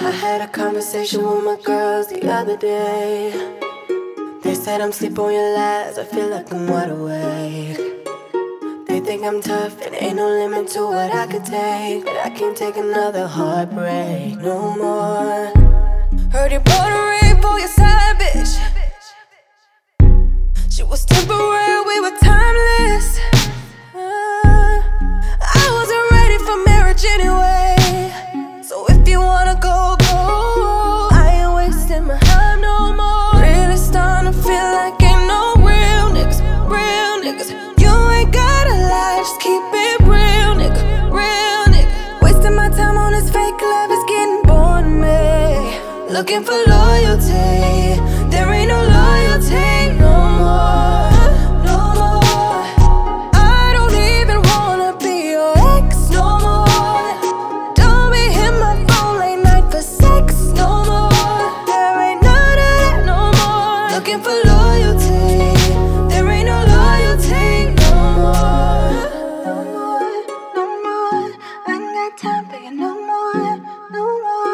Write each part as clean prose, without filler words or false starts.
I had a conversation with my girls the other day. They said I'm sleep on your lies, I feel like I'm wide awake. They think I'm tough and ain't no limit to what I could take, but I can't take another heartbreak no more. Heard you bought a ring for your side bitch. She was temporary, we were timeless. I wasn't ready for marriage anyway. So if you wanna go, go. I ain't wasting my time no more. Really starting to feel like ain't no real niggas, real niggas. You ain't gotta lie, just keep it real, nigga, real nigga. Wasting my time on this fake love is getting bored to me. Looking for loyalty, there ain't no loyalty no more. Looking for loyalty, there ain't no loyalty no more. No more, no more. I ain't got time for you no more, no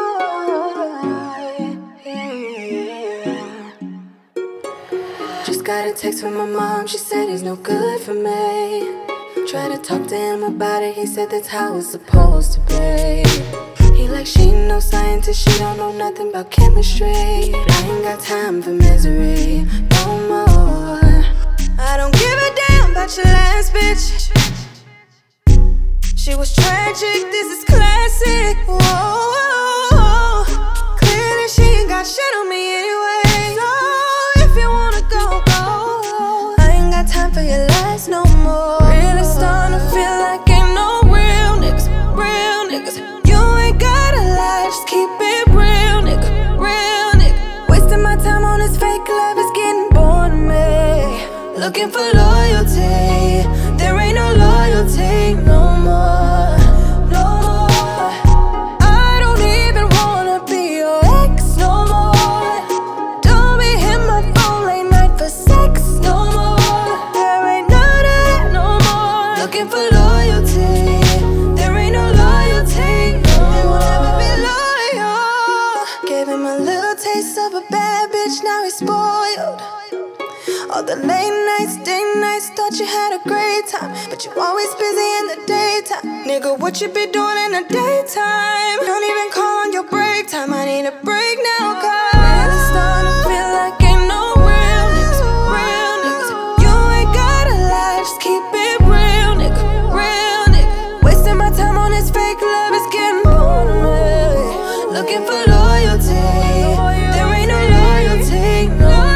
more. Yeah. Just got a text from my mom, she said he's no good for me. Tried to talk to him about it, he said that's how it's supposed to be. He like she ain't no scientist, she don't know nothing about chemistry. But I ain't got time for misery no more. I don't give a damn about your last bitch. She was tragic, this is classic. Whoa, clearly she ain't got shit on me anyway. So if you wanna go, go. I ain't got time for your lies no more. Really starting to feel like ain't no real niggas, real niggas. Just keep it real, nigga, real nigga. Wasting my time on this fake love is getting bored to me. Looking for loyalty, there ain't no loyalty no more, no more. I don't even wanna be your ex no more. Don't be hitting my phone late night for sex no more. There ain't none of that no more. Looking for loyalty, there ain't no loyalty no more. Gave him a little taste of a bad bitch, now he's spoiled. All the late nights, day nights, thought you had a great time, but you always busy in the daytime. Nigga, what you be doing in the daytime? Don't even call on your break time, I need a break now, cause really starting to feel like ain't no real niggas, real niggas. You ain't gotta lie, just keep it real, nigga, real nigga. Wasting my time on this fake love is getting bored to me. Looking for loyalty, there ain't no loyalty no more.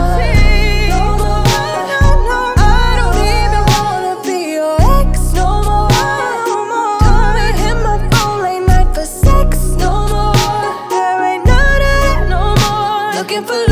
I don't even wanna be your ex no more. Don't be hitting my phone late night for sex no more. There ain't none of that no more. Looking for